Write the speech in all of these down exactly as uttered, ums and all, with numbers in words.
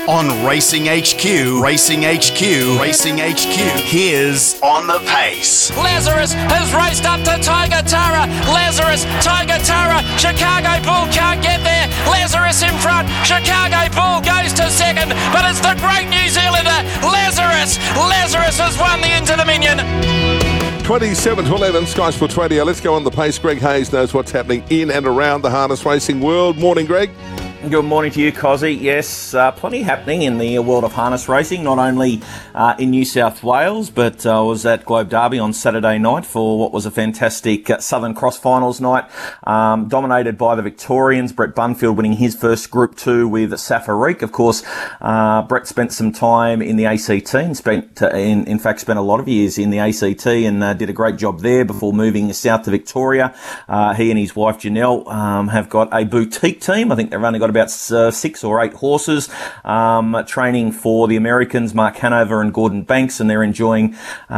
on Racing H Q, Racing H Q, Racing H Q. Here's On the Pace. Lazarus has raced up to Tiger Tara. Lazarus, Tiger Tara, Chicago Bull can't get there. Lazarus in front, Chicago Bull goes to second, but it's the great New Zealander, Lazarus. Lazarus has won the Inter-Dominion. twenty-seven to eleven, Sky Sport twenty. Let's go on the pace. Greg Hayes knows what's happening in and around the harness racing world. Morning, Greg. Good morning to you, Cozzy. Yes, uh, plenty happening in the world of harness racing, not only uh, in New South Wales, but I uh, was at Globe Derby on Saturday night for what was a fantastic uh, Southern Cross Finals night, um, dominated by the Victorians, Brett Bunfield winning his first Group two with Safarique. Of course, uh, Brett spent some time in the A C T and spent, uh, in, in fact, spent a lot of years in the A C T and uh, did a great job there before moving south to Victoria. Uh, he and his wife, Janelle, um, have got a boutique team. I think they've only got about uh, six or eight horses, um, training for the Americans, Mark Hanover and Gordon Banks, and they're enjoying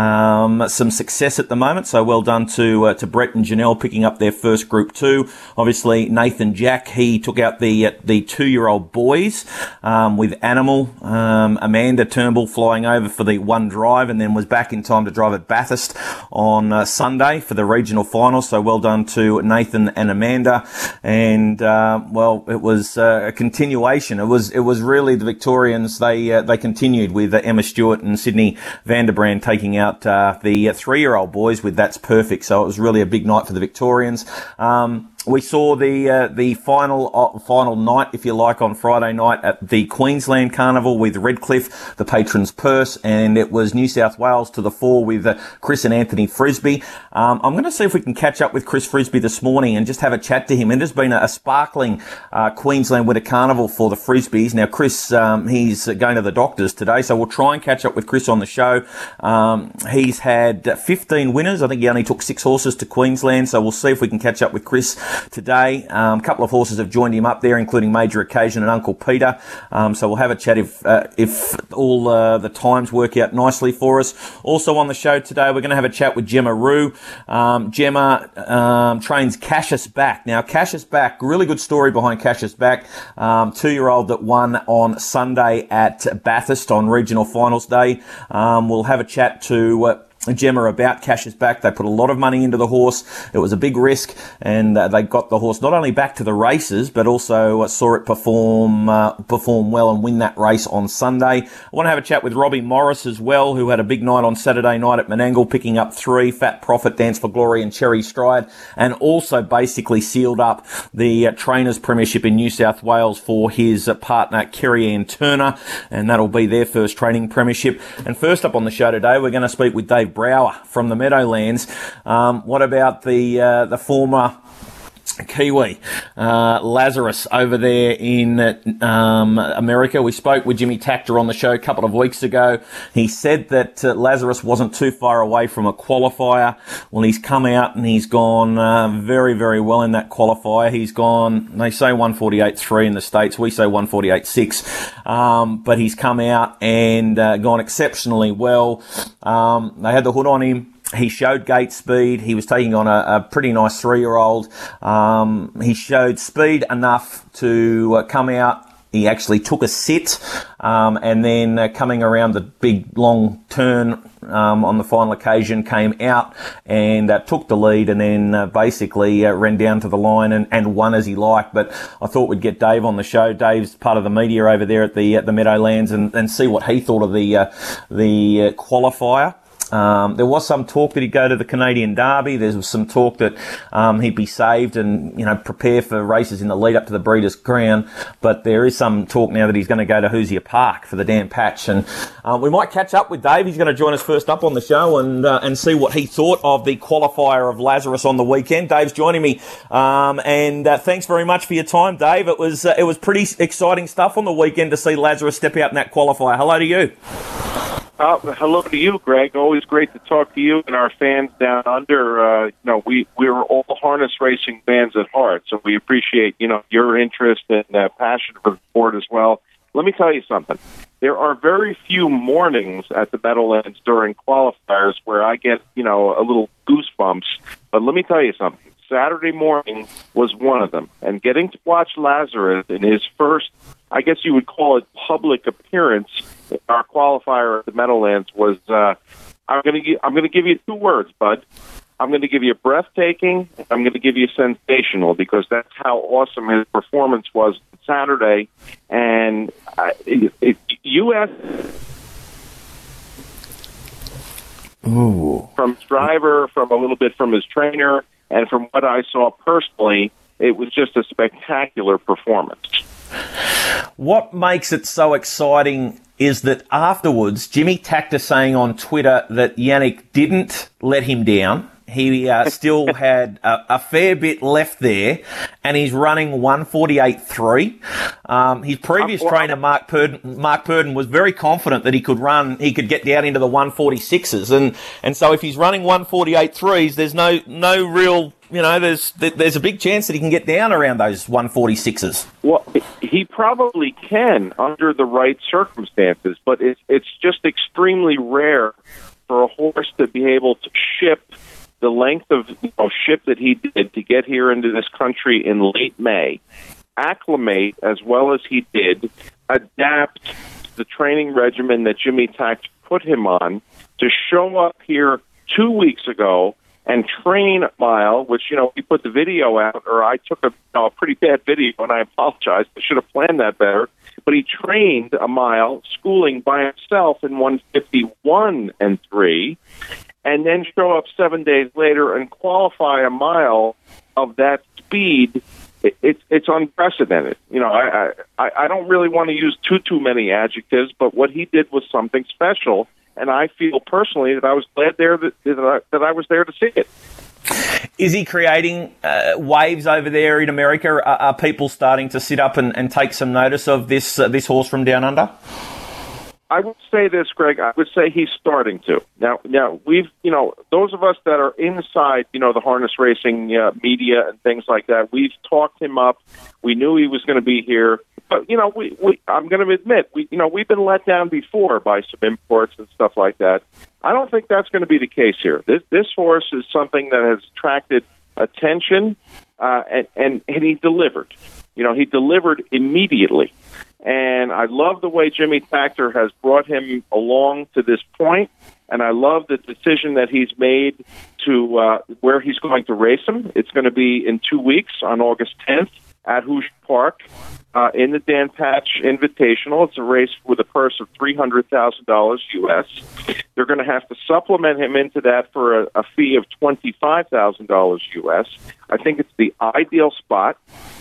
um, some success at the moment. So well done to uh, to Brett and Janelle picking up their first Group two. Obviously, Nathan Jack, he took out the uh, the two-year-old boys um, with Animal. Um, Amanda Turnbull flying over for the one drive and then was back in time to drive at Bathurst on uh, Sunday for the regional finals. So well done to Nathan and Amanda. And, uh, well, it was uh, a continuation. It was it was really the Victorians. They uh, they continued with uh, Emma Stewart and Sydney Vanderbrand taking out uh, the uh, three-year-old boys with That's Perfect. So it was really a big night for the Victorians. Um, We saw the uh, the final uh, final night, if you like, on Friday night at the Queensland Carnival with Redcliffe, the patron's purse, and it was New South Wales to the fore with uh, Chris and Anthony Frisby. Um, I'm going to see if we can catch up with Chris Frisby this morning and just have a chat to him. It has been a, a sparkling uh, Queensland Winter Carnival for the Frisbys. Now, Chris, um, he's going to the doctors today, so we'll try and catch up with Chris on the show. Um, he's had fifteen winners. I think he only took six horses to Queensland, so we'll see if we can catch up with Chris today. Um, a couple of horses have joined him up there, including Major Occasion and Uncle Peter. Um, so we'll have a chat if uh, if all uh, the times work out nicely for us. Also on the show today, we're going to have a chat with Gemma Rue. Um, Gemma um, trains Cassius Back. Now, Cassius Back, really good story behind Cassius Back. Um, two-year-old that won on Sunday at Bathurst on regional finals day. Um, we'll have a chat to Uh, Gemma about Cassius Back. They put a lot of money into the horse. It was a big risk, and uh, they got the horse not only back to the races, but also uh, saw it perform uh, perform well and win that race on Sunday. I want to have a chat with Robbie Morris as well, who had a big night on Saturday night at Menangle, picking up three, Fat Profit, Dance for Glory and Cherry Stride, and also basically sealed up the uh, Trainers Premiership in New South Wales for his uh, partner, Kerry Ann Turner, and that'll be their first training premiership. And first up on the show today, we're going to speak with Dave Brower from the Meadowlands. Um, what about the uh, the former Kiwi, uh, Lazarus over there in um, America? We spoke with Jimmy Takter on the show a couple of weeks ago. He said that uh, Lazarus wasn't too far away from a qualifier. Well, he's come out and he's gone uh, very, very well in that qualifier. He's gone, they say one forty-eight point three in the States. We say one forty-eight point six. Um, but he's come out and uh, gone exceptionally well. Um, they had the hood on him. He showed gate speed. He was taking on a, a pretty nice three-year-old. Um, he showed speed enough to uh, come out. He actually took a sit, um, and then uh, coming around the big long turn um, on the final occasion, came out and uh, took the lead, and then uh, basically uh, ran down to the line and, and won as he liked. But I thought we'd get Dave on the show. Dave's part of the media over there at the at the Meadowlands, and, and see what he thought of the uh, the uh, qualifier. Um, there was some talk that he'd go to the Canadian Derby. There was some talk that um, he'd be saved and, you know, prepare for races in the lead up to the Breeders' Crown. But there is some talk now that he's going to go to Hoosier Park for the Dan Patch. And uh, we might catch up with Dave. He's going to join us first up on the show and uh, and see what he thought of the qualifier of Lazarus on the weekend. Dave's joining me. Um, and uh, thanks very much for your time, Dave. It was, uh, it was pretty exciting stuff on the weekend to see Lazarus step out in that qualifier. Hello to you. Uh, hello to you, Greg. Always great to talk to you and our fans down under. Uh, you know, we we're all harness racing fans at heart, so we appreciate you know your interest and uh, passion for the sport as well. Let me tell you something. There are very few mornings at the Meadowlands during qualifiers where I get you know a little goosebumps. But let me tell you something. Saturday morning was one of them, and getting to watch Lazarus in his first I guess you would call it public appearance, our qualifier at the Meadowlands was, uh, I'm going to I'm going to give you two words, Bud. I'm going to give you breathtaking. I'm going to give you sensational, because that's how awesome his performance was Saturday. And uh, it, it, U S Ooh. From his driver, from a little bit from his trainer, and from what I saw personally, it was just a spectacular performance. What makes it so exciting is that afterwards, Jimmy Takter saying on Twitter that Yannick didn't let him down. He uh, still had a, a fair bit left there, and he's running one forty-eight three. Um, his previous trainer, Mark Purden, Mark Purden, was very confident that he could run, he could get down into the one forty-sixes, and and so if he's running one forty-eight threes, there's no no real, you know, there's there's a big chance that he can get down around those one forty-sixes. Well, he probably can under the right circumstances, but it's it's just extremely rare for a horse to be able to ship the length of you know, ship that he did to get here into this country in late May, acclimate as well as he did, adapt the training regimen that Jimmy Takter put him on, to show up here two weeks ago and train a mile, which, you know, he put the video out, or I took a, you know, a pretty bad video, and I apologize. I should have planned that better. But he trained a mile, schooling by himself in one fifty-one and three, and then show up seven days later and qualify a mile of that speed. It, it's it's unprecedented. You know, I, I I don't really want to use too too many adjectives, but what he did was something special, and I feel personally that I was glad there that that I, that I was there to see it. Is he creating uh, waves over there in America? Are, are people starting to sit up and, and take some notice of this uh, this horse from down under? I would say this, Greg. I would say he's starting to. Now, now we've, you know, those of us that are inside, you know, the harness racing uh, media and things like that, we've talked him up. We knew he was going to be here. But, you know, we, we I'm going to admit, we, you know, we've been let down before by some imports and stuff like that. I don't think that's going to be the case here. This, this horse is something that has attracted attention, uh, and, and, and he delivered. You know, he delivered immediately. And I love the way Jimmy Takter has brought him along to this point, and I love the decision that he's made to uh, where he's going to race him. It's going to be in two weeks on August tenth at Hoosier Park uh, in the Dan Patch Invitational. It's a race with a purse of three hundred thousand dollars U S They're going to have to supplement him into that for a, a fee of twenty-five thousand dollars U S I think it's the ideal spot.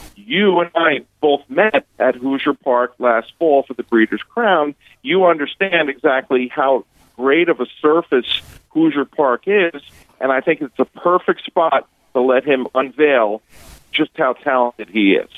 You and I both met at Hoosier Park last fall for the Breeders' Crown. You understand exactly how great of a surface Hoosier Park is, and I think it's a perfect spot to let him unveil just how talented he is.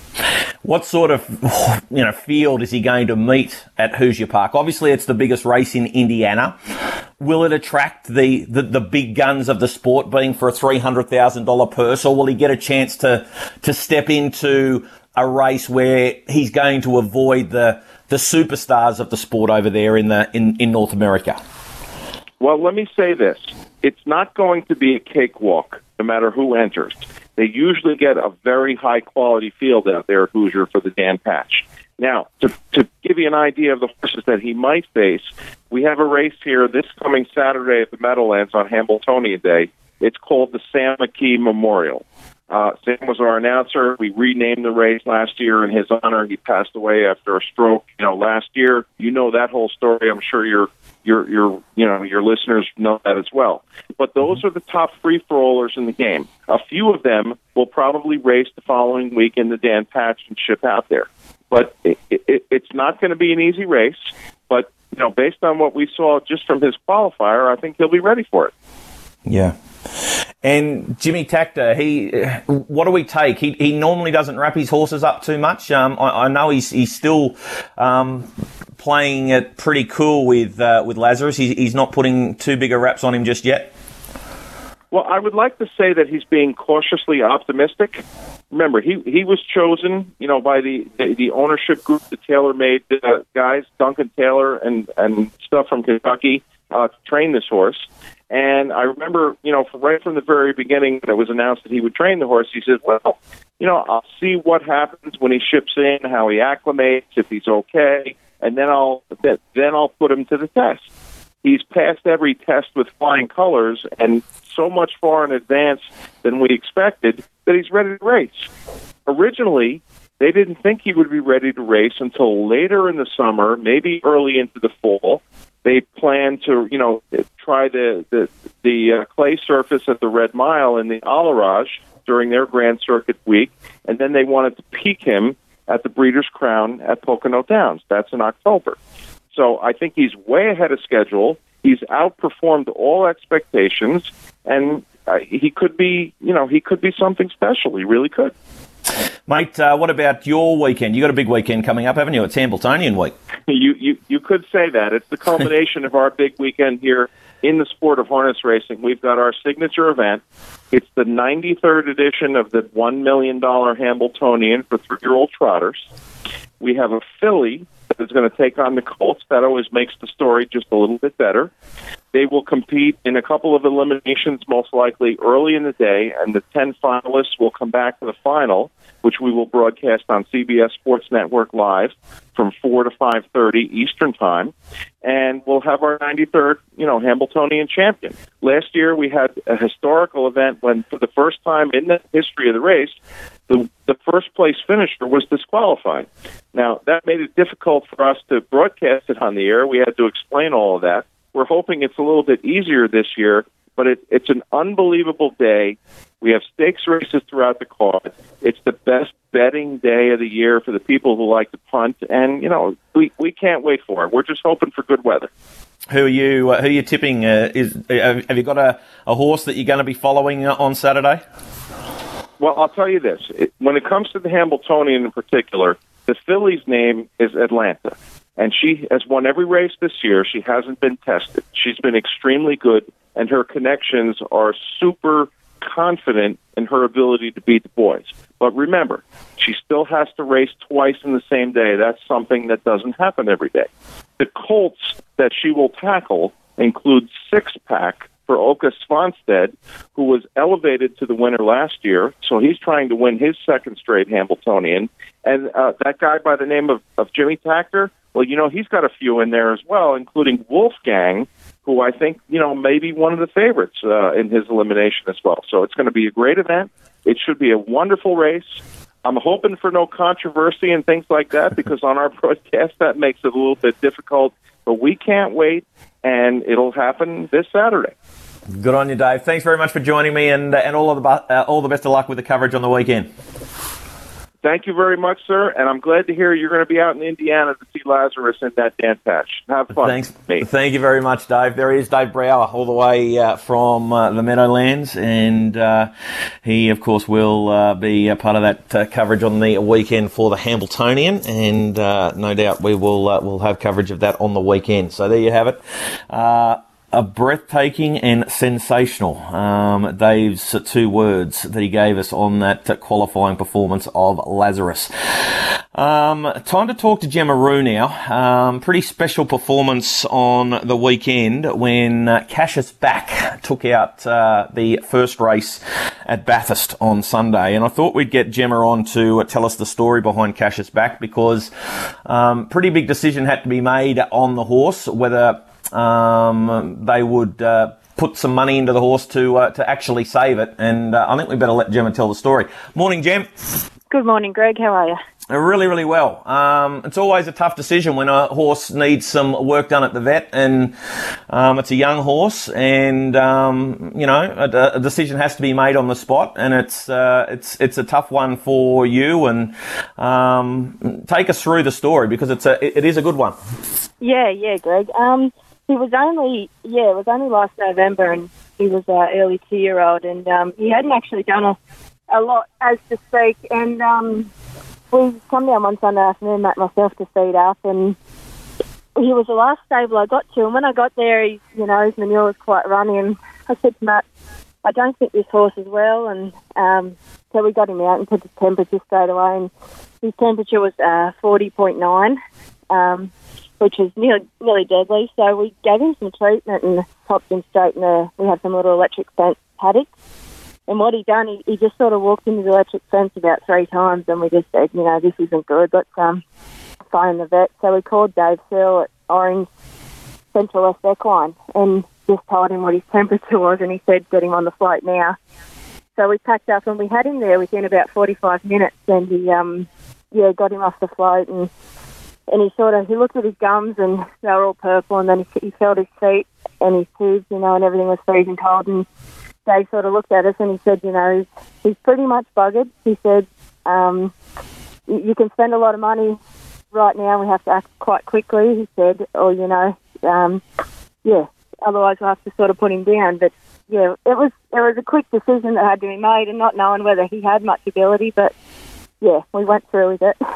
What sort of, you know, field is he going to meet at Hoosier Park? Obviously, it's the biggest race in Indiana. Will it attract the, the, the big guns of the sport, being for a three hundred thousand dollars purse, or will he get a chance to to step into a race where he's going to avoid the the superstars of the sport over there in the in, in North America? Well, let me say this. It's not going to be a cakewalk, no matter who enters. They usually get a very high-quality field out there at Hoosier for the Dan Patch. Now, to, to give you an idea of the horses that he might face, we have a race here this coming Saturday at the Meadowlands on Hambletonian Day. It's called the Sam McKee Memorial. Uh, Sam was our announcer. We renamed the race last year in his honor. He passed away after a stroke, you know, last year. You know that whole story. I'm sure your your your you know your listeners know that as well. But those are the top free for rollers in the game. A few of them will probably race the following week in the Dan Patch and ship out there. But it, it, it's not going to be an easy race. But you know, based on what we saw just from his qualifier, I think he'll be ready for it. Yeah. And Jimmy Takter, he, what do we take? He he normally doesn't wrap his horses up too much. Um, I, I know he's he's still um, playing it pretty cool with uh, with Lazarus. He's, he's not putting too big a wraps on him just yet. Well, I would like to say that he's being cautiously optimistic. Remember, he he was chosen, you know, by the the, the ownership group, the TaylorMade uh, guys, Duncan Taylor and and stuff from Kentucky. uh, to train this horse. And I remember, you know, from, right from the very beginning when it was announced that he would train the horse, he said, well, you know, I'll see what happens when he ships in, how he acclimates, if he's okay, and then I'll then I'll put him to the test. He's passed every test with flying colors and so much far in advance than we expected that he's ready to race. Originally, they didn't think he would be ready to race until later in the summer, maybe early into the fall. They planned to, you know, try the the, the uh, clay surface at the Red Mile in the Alarage during their Grand Circuit week, and then they wanted to peak him at the Breeders' Crown at Pocono Downs. That's in October. So I think he's way ahead of schedule. He's outperformed all expectations, and uh, he could be, you know, he could be something special. He really could. Mate, uh, what about your weekend? You got a big weekend coming up, haven't you? It's Hambletonian week. You you you could say that. It's the culmination of our big weekend here in the sport of harness racing. We've got our signature event. It's the ninety-third edition of the one million dollars Hambletonian for three-year-old trotters. We have a filly that is going to take on the colts. That always makes the story just a little bit better. They will compete in a couple of eliminations, most likely early in the day, and the ten finalists will come back to the final, which we will broadcast on C B S Sports Network Live from four to five thirty Eastern Time. And we'll have our ninety-third, you know, Hambletonian champion. Last year we had a historical event when, for the first time in the history of the race, the, the first place finisher was disqualified. Now, that made it difficult for us to broadcast it on the air. We had to explain all of that. We're hoping it's a little bit easier this year, but it, it's an unbelievable day. We have stakes races throughout the card. It's the best betting day of the year for the people who like to punt, and, you know, we, we can't wait for it. We're just hoping for good weather. Who are you? Uh, who are you tipping? Uh, is uh, have you got a, a horse that you're going to be following uh, on Saturday? Well, I'll tell you this. It, when it comes to the Hambletonian in particular, the filly's name is Atlanta. And she has won every race this year. She hasn't been tested. She's been extremely good, and her connections are super confident in her ability to beat the boys. But remember, she still has to race twice in the same day. That's something that doesn't happen every day. The colts that she will tackle include Six Pack for Oka Svanstead, who was elevated to the winner last year, so he's trying to win his second straight Hambletonian. And uh, that guy by the name of, of Jimmy Takter, well, you know, he's got a few in there as well, including Wolfgang, who I think, you know, may be one of the favorites uh, in his elimination as well. So it's going to be a great event. It should be a wonderful race. I'm hoping for no controversy and things like that, because on our broadcast that makes it a little bit difficult. But we can't wait, and it'll happen this Saturday. Good on you, Dave. Thanks very much for joining me, and uh, and all of the uh, all the best of luck with the coverage on the weekend. Thank you very much, sir, and I'm glad to hear you're going to be out in Indiana to see Lazarus in that Dan Patch. Have fun. Thanks. Mate. Thank you very much, Dave. There he is, Dave Brower, all the way uh, from uh, the Meadowlands, and uh, he, of course, will uh, be a part of that uh, coverage on the weekend for the Hambletonian, and uh, no doubt we will uh, will have coverage of that on the weekend. So there you have it. Uh, A breathtaking and sensational. Um, Dave's two words that he gave us on that uh, qualifying performance of Lazarus. Um, time to talk to Gemma Rue now. Um, pretty special performance on the weekend when uh, Cassius Back took out uh, the first race at Bathurst on Sunday. And I thought we'd get Gemma on to uh, tell us the story behind Cassius Back, because um, pretty big decision had to be made on the horse, whether Um, they would uh, put some money into the horse to uh, to actually save it, and uh, I think we better let Gemma tell the story. Morning, Gem. Good morning, Greg. How are you? Really, really well. Um, it's always a tough decision when a horse needs some work done at the vet, and um, it's a young horse, and um, you know a, a decision has to be made on the spot, and it's uh, it's it's a tough one for you. And um, take us through the story, because it's a it, it is a good one. Yeah, yeah, Greg. Um, he was only yeah, it was only last November, and he was an early two-year-old, and um, he hadn't actually done a, a lot, as to speak, and um. We come down one Sunday afternoon, Matt and myself, to feed up, and he was the last stable I got to. And when I got there, he, you know, his manure was quite runny, and I said to Matt, I don't think this horse is well, and um, so we got him out and put his temperature straight away, and his temperature was uh, forty point nine. Um, which was nearly, nearly deadly. So we gave him some treatment and popped him straight in the, we had some little electric fence paddocks. And what he done, he, he just sort of walked into the electric fence about three times, and we just said, you know, this isn't good. Let's um, phone the vet. So we called Dave Searle at Orange Central West Equine and just told him what his temperature was, and he said, get him on the float now. So we packed up, and we had him there within about forty-five minutes, and he, um, yeah, got him off the float, and and he sort of, he looked at his gums, and they were all purple, and then he, he felt his feet and his tubes, you know, and everything was freezing cold, and Dave sort of looked at us, and he said, you know, he's, he's pretty much buggered. He said, um, you, you can spend a lot of money right now, we have to act quite quickly, he said, or, you know, um, yeah, otherwise we'll have to sort of put him down, but yeah, it was it was a quick decision that had to be made, and not knowing whether he had much ability, but yeah, we went through with it.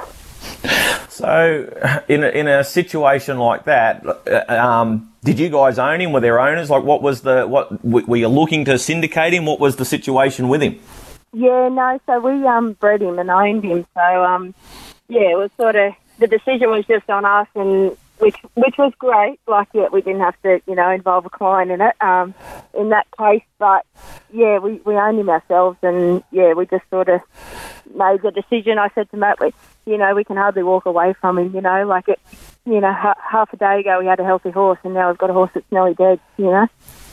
So, in a, in a situation like that, um, did you guys own him? Were there owners? Like, what was the what? Were you looking to syndicate him? What was the situation with him? Yeah, no. So we um bred him and owned him. So um yeah, it was sort of the decision was just on us, and which which was great. Like, yeah, we didn't have to, you know, involve a client in it, um, in that case. But yeah, we, we owned him ourselves, and yeah, we just sort of made the decision. I said to Matt, we, you know, we can hardly walk away from him. You know, like it, you know, ha- half a day ago we had a healthy horse, and now we've got a horse that's nearly dead. You know.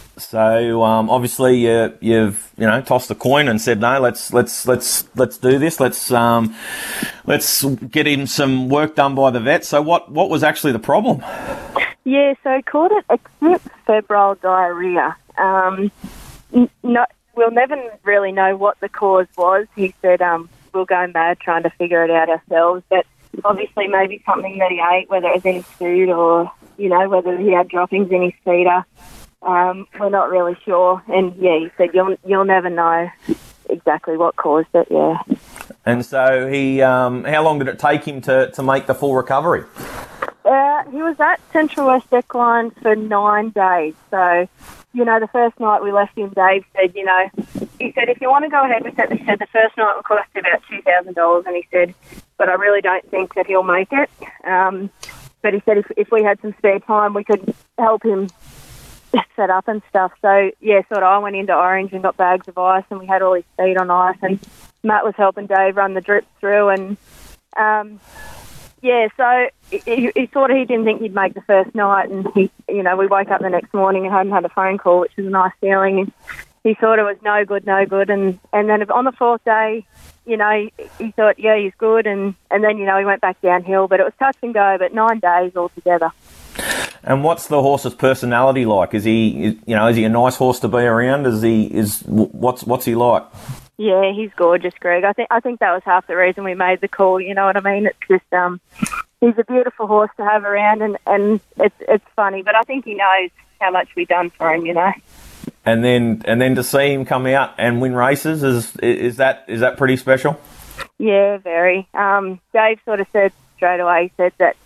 So um, obviously uh, you've you know tossed a coin and said no, let's let's let's let's do this. Let's um, let's get him some work done by the vet. So what, what was actually the problem? Yeah, so he called it acute febrile diarrhea. Um, n- not, we'll never really know what the cause was. He said um, we'll go mad trying to figure it out ourselves. But obviously maybe something that he ate, whether it was in his food or you know whether he had droppings in his feeder. Um, we're not really sure, and yeah, he said you'll you'll never know exactly what caused it. Yeah. And so he, um, how long did it take him to, to make the full recovery? Uh, he was at Central West Equine for nine days. So, you know, the first night we left him, Dave said, you know, he said if you want to go ahead with it, he said the first night will cost about two thousand dollars, and he said, but I really don't think that he'll make it. Um, but he said if if we had some spare time, we could help him set up and stuff. So yeah, sort of I went into Orange and got bags of ice, and we had all his feed on ice, and Matt was helping Dave run the drip through, and um, yeah, so he, he sort of he didn't think he'd make the first night, and he, you know, we woke up the next morning and hadn't had a phone call, which was a nice feeling. And he sort of was no good, no good, and and then on the fourth day, you know, he, he thought yeah he's good, and and then you know he went back downhill, but it was touch and go, but nine days altogether. And what's the horse's personality like? Is he, is, you know, is he a nice horse to be around? Is he, is what's what's he like? Yeah, he's gorgeous, Greg. I think I think that was half the reason we made the call. You know what I mean? It's just um, he's a beautiful horse to have around, and, and it's it's funny, but I think he knows how much we've done for him. You know. And then and then to see him come out and win races is is that is that pretty special? Yeah, very. Um, Dave sort of said straight away. He said that.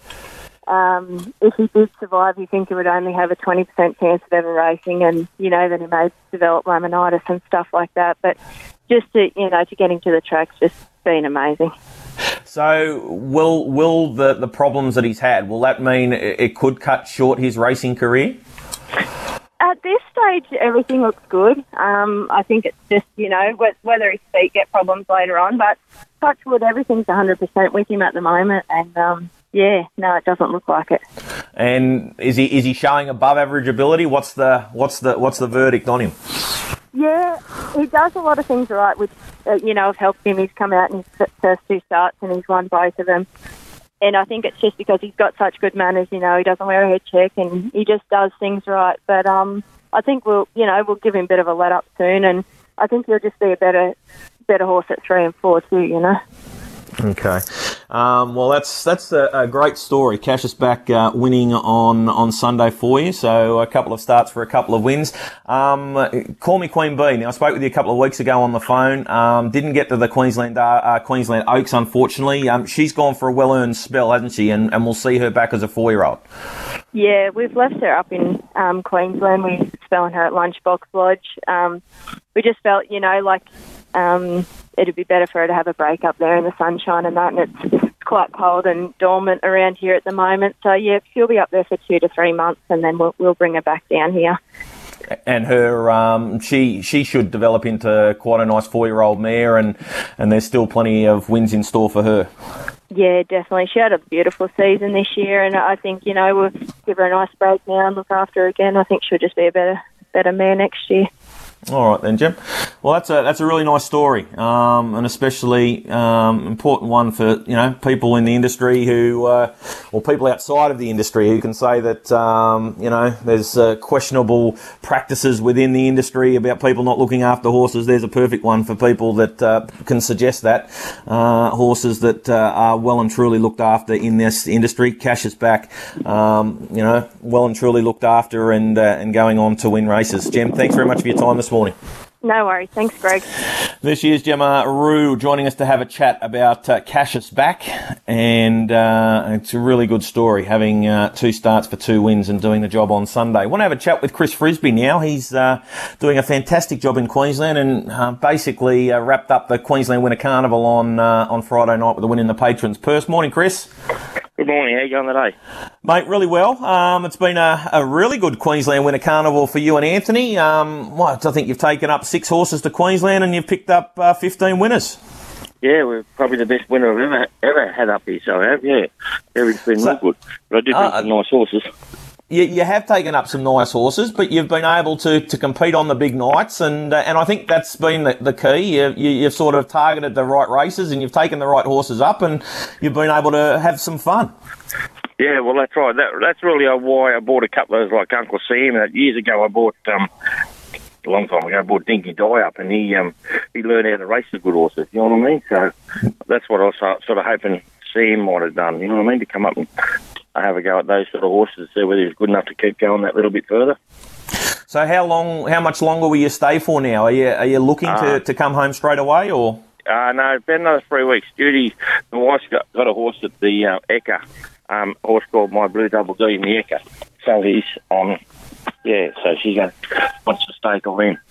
Um, if he did survive, he think he would only have a twenty percent chance of ever racing, and, you know, then he may develop laminitis and stuff like that. But just to, you know, to get him to the track's just been amazing. So will will the, the problems that he's had, will that mean it, it could cut short his racing career? At this stage, everything looks good. Um, I think it's just, you know, whether his feet get problems later on, but touch wood, everything's one hundred percent with him at the moment, and um, yeah, no, it doesn't look like it. And is he is he showing above average ability? What's the what's the what's the verdict on him? Yeah, he does a lot of things right, which uh, you know have helped him. He's come out in his first two starts and he's won both of them. And I think it's just because he's got such good manners. You know, he doesn't wear a head check and he just does things right. But um, I think we'll you know we'll give him a bit of a let up soon, and I think he'll just be a better better horse at three and four too. You know. Okay. Um, well, that's that's a, a great story. Cassius back uh, winning on, on Sunday for you, so a couple of starts for a couple of wins. Um, call me Queen Bee. Now, I spoke with you a couple of weeks ago on the phone. Um, didn't get to the Queensland uh, Queensland Oaks, unfortunately. Um, she's gone for a well-earned spell, hasn't she? And, and we'll see her back as a four-year-old. Yeah, we've left her up in um, Queensland. We're spelling her at Lunchbox Lodge. Um, we just felt, you know, like... Um, it'd be better for her to have a break up there in the sunshine and that, and it's quite cold and dormant around here at the moment. So, yeah, she'll be up there for two to three months and then we'll, we'll bring her back down here. And her, um, she she should develop into quite a nice four-year-old mare, and, and there's still plenty of wins in store for her. Yeah, definitely. She had a beautiful season this year, and I think, you know, we'll give her a nice break now and look after her again. I think she'll just be a better better mare next year. All right then, Jim. Well, that's a that's a really nice story, um, and especially um, important one for you know people in the industry who, uh, or people outside of the industry who can say that um, you know there's uh, questionable practices within the industry about people not looking after horses. There's a perfect one for people that uh, can suggest that uh, horses that uh, are well and truly looked after in this industry. Cash is back, um, you know, well and truly looked after and uh, and going on to win races. Jim, thanks very much for your time this morning. No worries. Thanks, Greg. This year's Gemma Rue joining us to have a chat about uh, Cassius back, and uh, it's a really good story, having uh, two starts for two wins and doing the job on Sunday. I want to have a chat with Chris Frisby now. He's uh, doing a fantastic job in Queensland and uh, basically uh, wrapped up the Queensland Winter Carnival on uh, on Friday night with a win in the Patrons Purse. Morning, Chris. Good morning. How you going today? Mate, really well. Um, it's been a, a really good Queensland Winter Carnival for you and Anthony. Um, what, I think you've taken up six horses to Queensland and you've picked up uh, fifteen winners. Yeah, we're probably the best winner I've ever ever had up here, so I have, yeah. Everything's been So- real good. But I did bring Uh, some nice horses. You, you have taken up some nice horses, but you've been able to, to compete on the big nights, and uh, and I think that's been the, the key. You, you, you've sort of targeted the right races, and you've taken the right horses up, and you've been able to have some fun. Yeah, well, that's right. That, that's really uh, why I bought a couple of those, like Uncle Sam. Uh, years ago, I bought, um, a long time ago, I bought Dinky Dye up, and he um, he learned how to race the good horses, you know what I mean? So that's what I was uh, sort of hoping Sam might have done, you know what I mean, to come up and have a go at those sort of horses, see whether he's good enough to keep going that little bit further. So how long, how much longer will you stay for now? Are you are you looking Uh, to, to come home straight away, or? Uh, no, it's been another three weeks. Judy, my wife's got, got a horse at the uh, Ekka, um, a horse called My Blue Double D in the Ekka. So he's on, yeah, so she's going to wants to stay till then.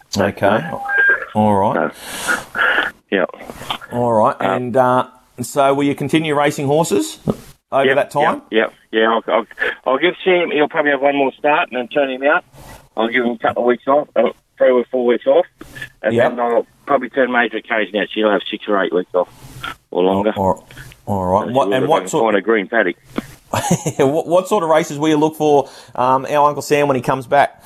Okay. All right. So, yeah. All right. And uh, so will you continue racing horses over Yep, that time? Yep, yeah. yeah I'll, I'll, I'll give Sam, he'll probably have one more start and then turn him out. I'll give him a couple of weeks off, uh, three or four weeks off. And Yep. then I'll probably turn Major occasion out. She'll have six or eight weeks off or longer. All, all right. What, and what sort? Find a green paddock. what, what sort of races will you look for um, our Uncle Sam when he comes back?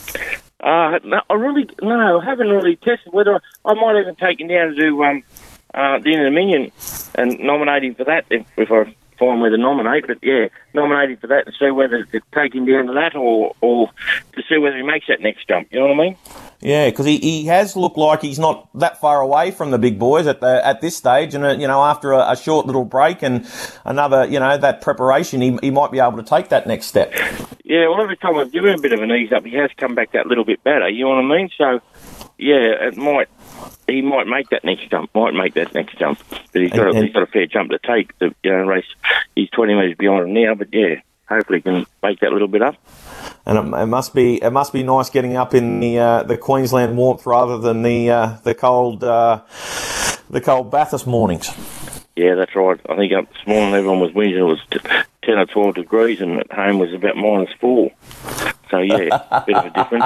Uh, no, I really, no, I haven't really tested whether I, I might even take him down to do um, uh, the Dominion and nominate him for that if, if I find where to nominate. But yeah, nominate him for that and see whether to take him down to that or, or to see whether he makes that next jump. You know what I mean? Yeah, because he, he has looked like he's not that far away from the big boys at the at this stage, and uh, you know after a, a short little break and another you know that preparation, he he might be able to take that next step. Yeah, well, every time I've given him a bit of an ease up, he has come back that little bit better. You know what I mean? So yeah, it might he might make that next jump, might make that next jump, but he's got And- a, he's got a fair jump to take. To, you know, race. He's twenty metres behind him now, but yeah, hopefully he can make that little bit up. And it, it must be it must be nice getting up in the uh, the Queensland warmth rather than the uh, the cold uh, the cold Bathurst mornings. Yeah, that's right. I think up this morning everyone was whinging. It was t- ten or twelve degrees, and at home was about minus four. So yeah, a bit of a difference.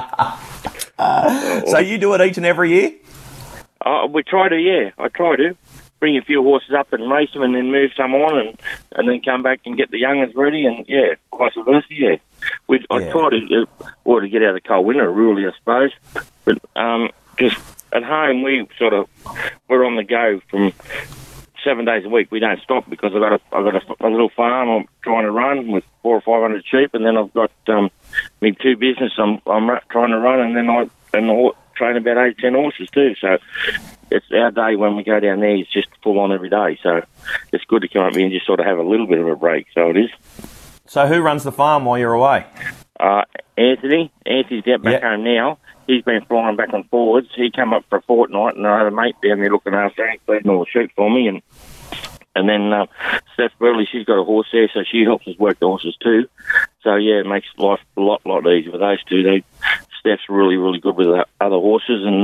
Uh, So you do it each and every year? uh, we try to, yeah, I try to bring a few horses up and race them, and then move some on, and, and then come back and get the young ones ready, and yeah, vice versa. Yeah, we I Yeah. try to uh, or to get out of the cold winter, really, I suppose. But um, just at home, we sort of we're on the go from seven days a week. We don't stop because I've got a I've got a, a little farm I'm trying to run with four or five hundred sheep, and then I've got um, my two business I'm I'm ra- trying to run, and then I and I train about eight ten horses too. So it's our day when we go down there. It's just full on every day. So it's good to come up here and just sort of have a little bit of a break. So it is. So who runs the farm while you're away? Uh, Anthony, Anthony's out back Yep. home now. He's been flying back and forwards. He come up for a fortnight, and I had a mate down there looking after him, feeding all the sheep for me. And and then uh, Steph Burley, she's got a horse there, so she helps us work the horses too. So yeah, it makes life a lot, lot easier with those two. They, Steph's really, really good with the other horses, and then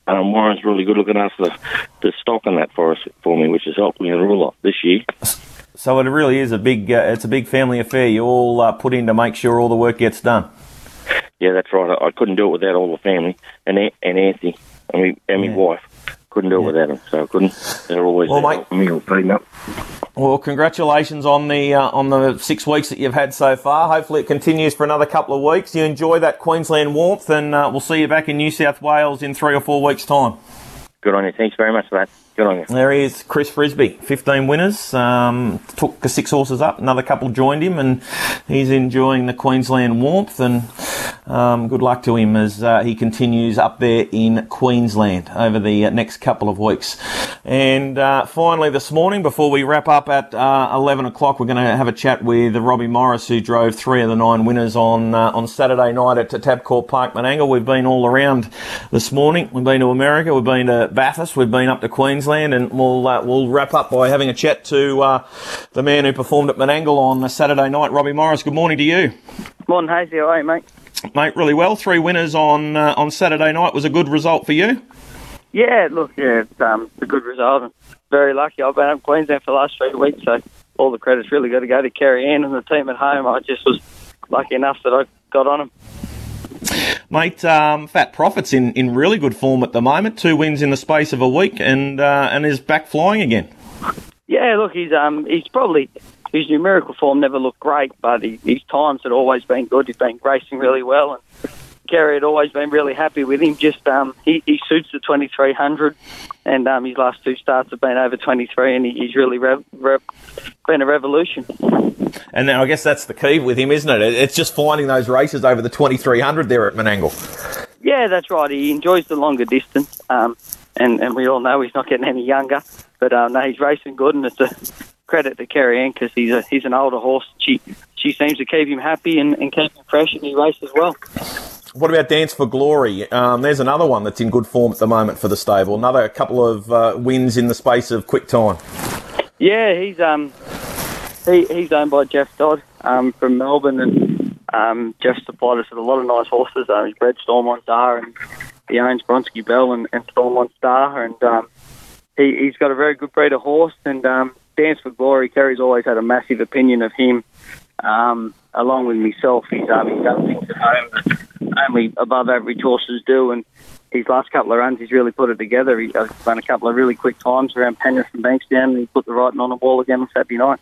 um, Warren's really good looking after the, the stock and that for us for me, which has helped me a real lot this year. So it really is a big, uh, it's a big family affair. You all uh, put in to make sure all the work gets done. Yeah, that's right. I, I couldn't do it without all the family and and Anthony and me and my Yeah. wife. Couldn't do it Yeah. without them, so I couldn't. They're always Well, there mate- helping me or feeding up. Well, congratulations on the uh, on the six weeks that you've had so far. Hopefully it continues for another couple of weeks. You enjoy that Queensland warmth, and uh, we'll see you back in New South Wales in three or four weeks' time. Good on you. Thanks very much for that. Good on you. There he is, Chris Frisby, fifteen winners, um, took the six horses up, another couple joined him, and he's enjoying the Queensland warmth, and um, good luck to him as uh, he continues up there in Queensland over the uh, next couple of weeks. And uh, finally this morning, before we wrap up at uh, eleven o'clock, we're going to have a chat with Robbie Morris, who drove three of the nine winners on uh, on Saturday night at Tabcorp Park, Menangle. We've been all around this morning. We've been to America, we've been to Bathurst, we've been up to Queensland, and we'll uh, we'll wrap up by having a chat to uh, the man who performed at Menangle on Saturday night, Robbie Morris. Good morning to you. Morning, Hazy. How are you, mate? Mate, really well. Three winners on uh, on Saturday night was a good result for you. Yeah, look, yeah, it's um, a good result. I'm very lucky. I've been up in Queensland for the last three weeks, so all the credit's really got to go to Kerry Ann and the team at home. I just was lucky enough that I got on them. Mate, um, Fat Profit's in, in really good form at the moment. Two wins in the space of a week, and uh, and is back flying again. Yeah, look, he's um, he's probably his numerical form never looked great, but he, his times had always been good. He's been racing really well, and Kerry had always been really happy with him. Just um, he, he suits the twenty-three hundred, and um, his last two starts have been over twenty-three, and he, he's really rev, rev, been a revolution. And now I guess that's the key with him, isn't it? It's just finding those races over the twenty-three hundred there at Menangle. Yeah, that's right. He enjoys the longer distance, um, and, and we all know he's not getting any younger. But um, no, he's racing good, and it's a credit to Kerry Ann because he's a, he's an older horse. She she seems to keep him happy and, and keep him fresh, and he races well. What about Dance for Glory? Um, there's another one that's in good form at the moment for the stable. Another couple of uh, wins in the space of quick time. Yeah, he's um he he's owned by Jeff Dodd um, from Melbourne, and um, Jeff supplied us with a lot of nice horses. Uh, he's bred Storm on Star, and he owns Bronski Bell and, and Storm on Star, and um, he, he's got a very good breed of horse. And um, Dance for Glory, Kerry's always had a massive opinion of him. Um, along with myself, he's, um, he's done things at home that only above average horses do, and his last couple of runs, he's really put it together. He's run a couple of really quick times around Penrith and Bankstown, and he put the writing on the wall again on Saturday night.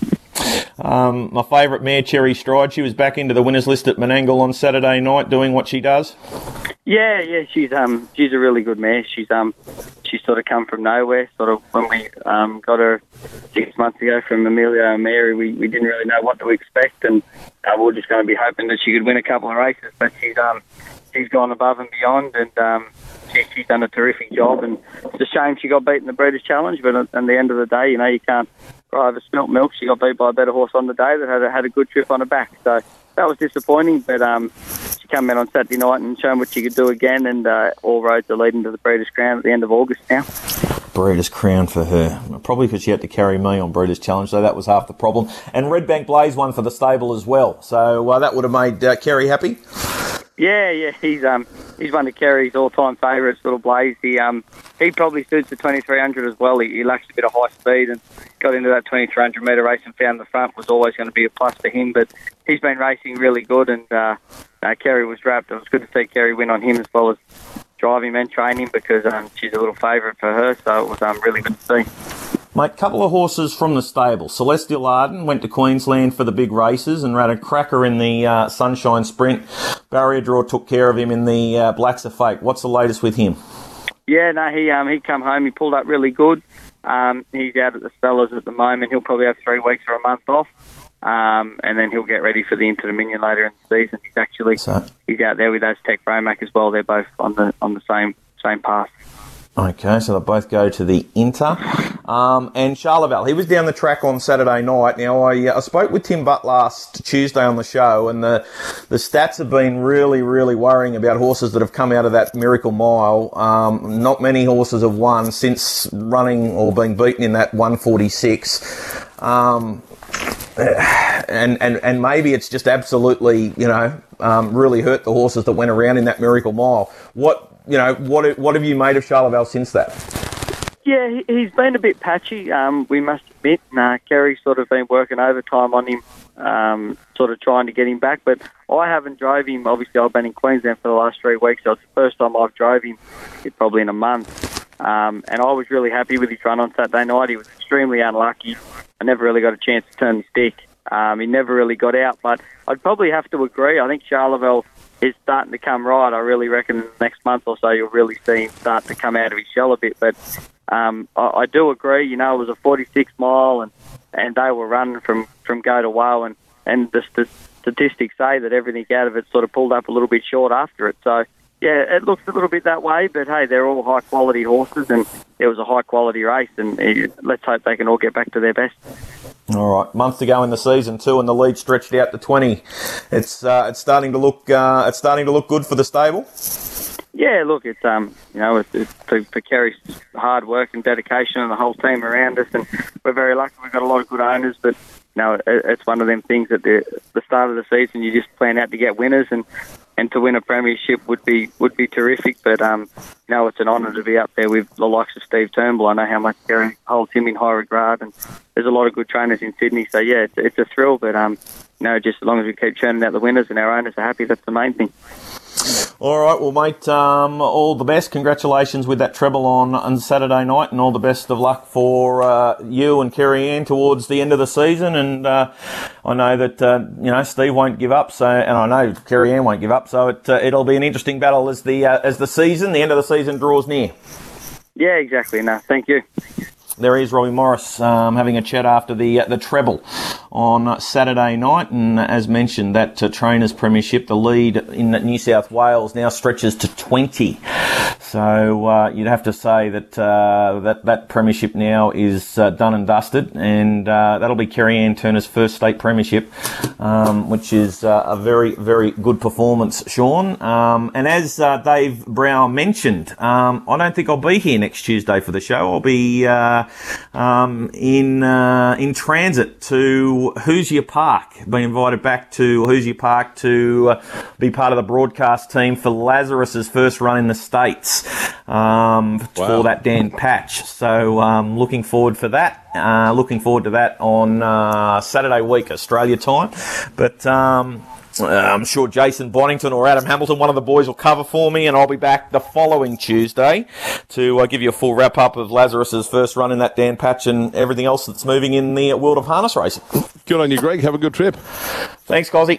Um, my favourite mare, Cherry Stride, she was back into the winners list at Menangle on Saturday night doing what she does. Yeah, yeah, she's um she's a really good mare. She's um she's sort of come from nowhere. Sort of when we um got her six months ago from Amelia and Mary, we, we didn't really know what to expect, and uh, we were just going to be hoping that she could win a couple of races. But she's um she's gone above and beyond, and um she, she's done a terrific job. And it's a shame she got beat in the Breeders' Challenge, but at, at the end of the day, you know, you can't cry over spilt milk. She got beat by a better horse on the day that had a, had a good trip on her back. So that was disappointing, but um. She came out on Saturday night and shown what she could do again, and uh, all roads are leading to the Breeders' Crown at the end of August now. Breeders' Crown for her. Probably because she had to carry me on Breeders' Challenge, so that was half the problem. And Red Bank Blaze won for the stable as well, so uh, that would have made uh, Kerry happy. Yeah, yeah, he's um he's one of Kerry's all-time favourites, Little Blaze. He um he probably suits the twenty-three hundred as well. He, he lacks a bit of high speed and got into that twenty-three hundred metre race and found the front was always going to be a plus for him. But he's been racing really good, and uh, uh, Kerry was wrapped. It was good to see Kerry win on him as well as drive him and train him because um, she's a little favourite for her. So it was um really good to see. Mate, couple of horses from the stable. Celestial Arden went to Queensland for the big races and ran a cracker in the uh, Sunshine Sprint. Barrier Draw took care of him in the uh, Blacks of Fate. What's the latest with him? Yeah, no, he um he come home. He pulled up really good. Um, he's out at the Spellers at the moment. He'll probably have three weeks or a month off, um, and then he'll get ready for the Inter Dominion later in the season. He's actually so, he's out there with Aztec Bromac as well. They're both on the on the same same path. Okay, so they both go to the Inter. Um, and Charleville, he was down the track on Saturday night. Now, I, uh, I spoke with Tim Butt last Tuesday on the show, and the the stats have been really, really worrying about horses that have come out of that Miracle Mile. Um, not many horses have won since running or being beaten in that one forty-six. Um, and, and, and maybe it's just absolutely, you know, um, really hurt the horses that went around in that Miracle Mile. What you know, what what have you made of Charleville since that? Yeah, he, he's been a bit patchy, um, we must admit. Nah, Kerry's sort of been working overtime on him, um, sort of trying to get him back. But I haven't drove him. Obviously, I've been in Queensland for the last three weeks, so it's the first time I've drove him probably in a month. Um, and I was really happy with his run on Saturday night. He was extremely unlucky. I never really got a chance to turn the stick. Um, he never really got out. But I'd probably have to agree. I think Charleville is starting to come right. I really reckon in the next month or so you'll really see him start to come out of his shell a bit. But um, I, I do agree, you know, it was a forty-six mile and, and they were running from, from go to woe, and, and the st- statistics say that everything out of it sort of pulled up a little bit short after it. So, yeah, it looks a little bit that way, but hey, they're all high-quality horses and it was a high-quality race, and uh, let's hope they can all get back to their best. All right, month to go in the season too, and the lead stretched out to twenty. It's uh, it's starting to look uh, it's starting to look good for the stable. Yeah, look, it's um, you know, it's, it's for, for Kerry's hard work and dedication and the whole team around us, and we're very lucky. We've got a lot of good owners, but you know, it, it's one of them things at the the start of the season you just plan out to get winners, and, and to win a premiership would be would be terrific. But um, you know, it's an honour to be up there with the likes of Steve Turnbull. I know how much Kerry holds him in high regard, and there's a lot of good trainers in Sydney. So yeah, it's, it's a thrill. But um, you know, just as long as we keep churning out the winners and our owners are happy, that's the main thing. All right, well, mate, um, all the best. Congratulations with that treble on, on Saturday night, and all the best of luck for uh, you and Kerry Ann towards the end of the season. And uh, I know that uh, you know Steve won't give up, so and I know Kerry Ann won't give up. So it uh, it'll be an interesting battle as the uh, as the season, the end of the season draws near. Yeah, exactly. No, thank you. There is Robbie Morris um, having a chat after the uh, the treble on Saturday night, and as mentioned, that uh, Trainers Premiership, the lead in New South Wales now stretches to twenty. So uh, you'd have to say that uh, that that premiership now is uh, done and dusted, and uh, that'll be Kerry Ann Turner's first state premiership, um, which is uh, a very very good performance, Sean. Um, and as uh, Dave Brown mentioned, um, I don't think I'll be here next Tuesday for the show. I'll be uh, um, in uh, in transit to Hoosier Park. Been invited back to Hoosier Park to uh, be part of the broadcast team for Lazarus's first run in the States um, wow. for that Dan Patch. So um, looking forward for that. Uh, looking forward to that on uh, Saturday week, Australia time. But um, Uh, I'm sure Jason Bonington or Adam Hamilton, one of the boys, will cover for me, and I'll be back the following Tuesday to uh, give you a full wrap-up of Lazarus's first run in that Dan Patch and everything else that's moving in the world of harness racing. Good on you, Greg. Have a good trip. Thanks, Cozzy.